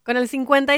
Con el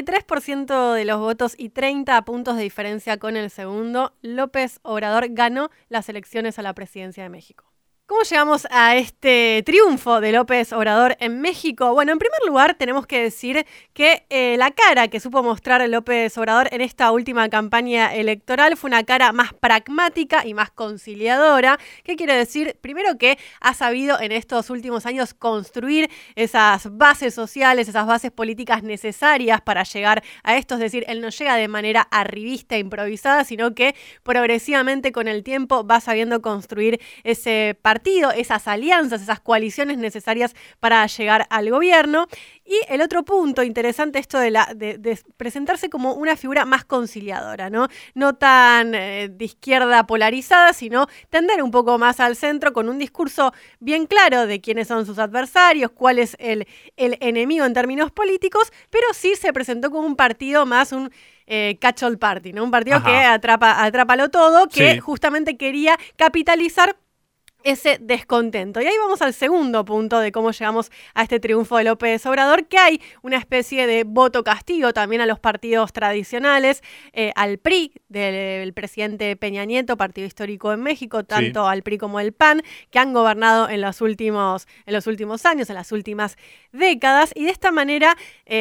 53% de los votos y 30 puntos de diferencia con el segundo, López Obrador ganó las elecciones a la presidencia de México. ¿Cómo llegamos a este triunfo de López Obrador en México? Bueno, en primer lugar tenemos que decir que la cara que supo mostrar López Obrador en esta última campaña electoral fue una cara más pragmática y más conciliadora. ¿Qué quiere decir? Primero que ha sabido en estos últimos años construir esas bases sociales, esas bases políticas necesarias para llegar a esto. Es decir, él no llega de manera arribista, improvisada, sino que progresivamente con el tiempo va sabiendo construir ese partido, esas alianzas, esas coaliciones necesarias para llegar al gobierno. Y el otro punto interesante, esto de presentarse como una figura más conciliadora, ¿no? No tan de izquierda polarizada, sino tender un poco más al centro con un discurso bien claro de quiénes son sus adversarios, cuál es el enemigo en términos políticos, pero sí se presentó como un partido más un catch-all party, ¿no? Un partido que atrápalo todo, que justamente quería capitalizar ese descontento. Y ahí vamos al segundo punto de cómo llegamos a este triunfo de López Obrador, que hay una especie de voto castigo también a los partidos tradicionales, al PRI del presidente Peña Nieto, partido histórico en México, tanto al PRI como al PAN, que han gobernado en los últimos años, en las últimas décadas, y de esta manera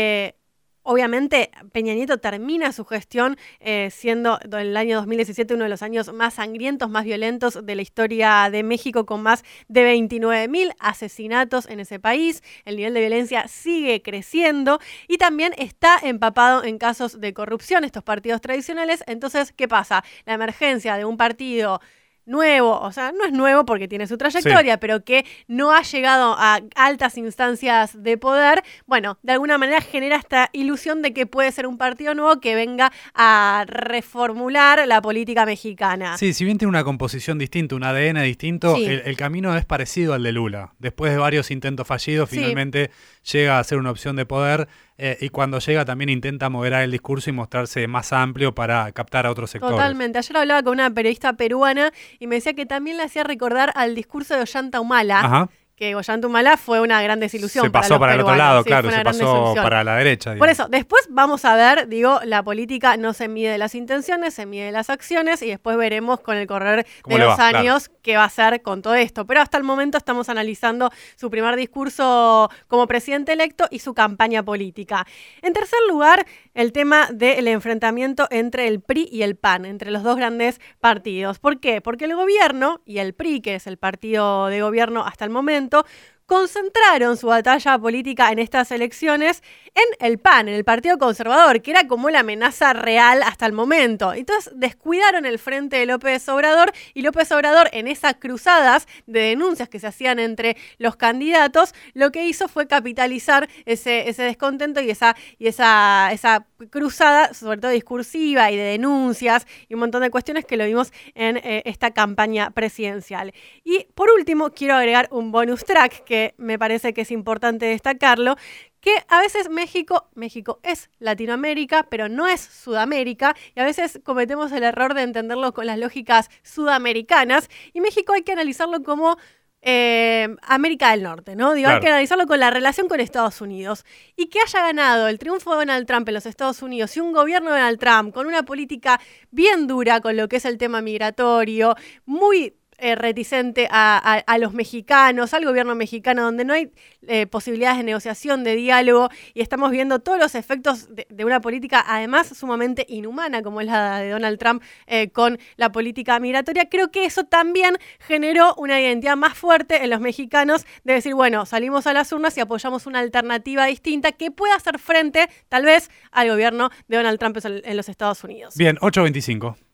obviamente, Peña Nieto termina su gestión siendo el año 2017 uno de los años más sangrientos, más violentos de la historia de México, con más de 29,000 asesinatos en ese país. El nivel de violencia sigue creciendo y también está empapado en casos de corrupción, estos partidos tradicionales. Entonces, ¿qué pasa? La emergencia de un partido nuevo, o sea, no es nuevo porque tiene su trayectoria, pero que no ha llegado a altas instancias de poder, bueno, de alguna manera genera esta ilusión de que puede ser un partido nuevo que venga a reformular la política mexicana. Sí, si bien tiene una composición distinta, un ADN distinto, el camino es parecido al de Lula. Después de varios intentos fallidos, finalmente llega a ser una opción de poder. Y cuando llega también intenta moderar el discurso y mostrarse más amplio para captar a otros sectores. Totalmente. Ayer hablaba con una periodista peruana y me decía que también le hacía recordar al discurso de Ollanta Humala, que Ollanta Humala fue una gran desilusión. Se pasó para el otro lado, claro, se pasó para la derecha. Digamos. Por eso, después vamos a ver, la política no se mide de las intenciones, se mide de las acciones y después veremos con el correr de los años qué va a hacer con todo esto. Pero hasta el momento estamos analizando su primer discurso como presidente electo y su campaña política. En tercer lugar, el tema del enfrentamiento entre el PRI y el PAN, entre los dos grandes partidos. ¿Por qué? Porque el gobierno y el PRI, que es el partido de gobierno hasta el momento, concentraron su batalla política en estas elecciones en el PAN, en el Partido Conservador, que era como la amenaza real hasta el momento. Entonces descuidaron el frente de López Obrador y López Obrador, en esas cruzadas de denuncias que se hacían entre los candidatos, lo que hizo fue capitalizar ese descontento y esa cruzada, sobre todo discursiva y de denuncias y un montón de cuestiones que lo vimos en esta campaña presidencial. Y por último, quiero agregar un bonus track que me parece que es importante destacarlo, que a veces México es Latinoamérica, pero no es Sudamérica, y a veces cometemos el error de entenderlo con las lógicas sudamericanas, y México hay que analizarlo como América del Norte, ¿no? Hay que analizarlo con la relación con Estados Unidos. Y que haya ganado el triunfo de Donald Trump en los Estados Unidos y un gobierno de Donald Trump con una política bien dura con lo que es el tema migratorio, muy reticente a los mexicanos, al gobierno mexicano, donde no hay posibilidades de negociación, de diálogo, y estamos viendo todos los efectos de una política además sumamente inhumana como es la de Donald Trump con la política migratoria. Creo que eso también generó una identidad más fuerte en los mexicanos de decir, bueno, salimos a las urnas y apoyamos una alternativa distinta que pueda hacer frente tal vez al gobierno de Donald Trump en los Estados Unidos. Bien, 8:25.